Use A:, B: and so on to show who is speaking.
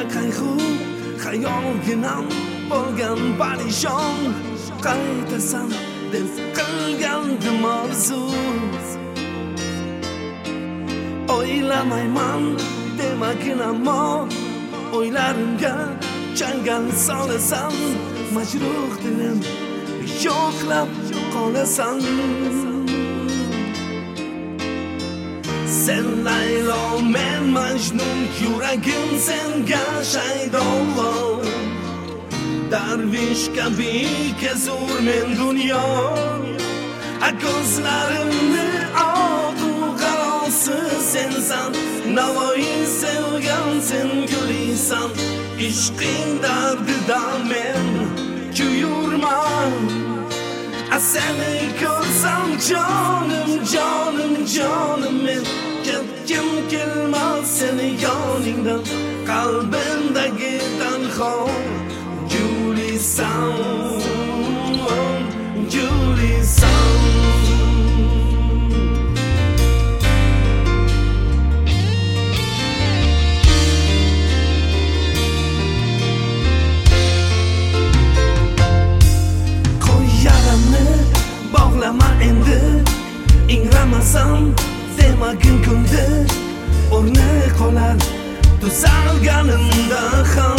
A: qayg'u xayolginam bo'lgan parishon qaytasan deb qilgandim orzu o'ylamayman demakin ammo o'ylarimga changal solasan majruh dilim yo'qlab qolasan sen Laylo men Majnun yuragim senga shaydo darvish kabi kezur men dunyo ko'zlarimni oqu qarovsiz sensan Navoiy sevgan sen gulisan ishqing dardida men kuyurman seni ko'rsam jonim jonim jonim men ketgim kelmas seni yoningdan qalbimdagi tanho Julisan Julisan Bog'lama endi ingramasam demagin kundi o'rni qolar tuzalganimda ham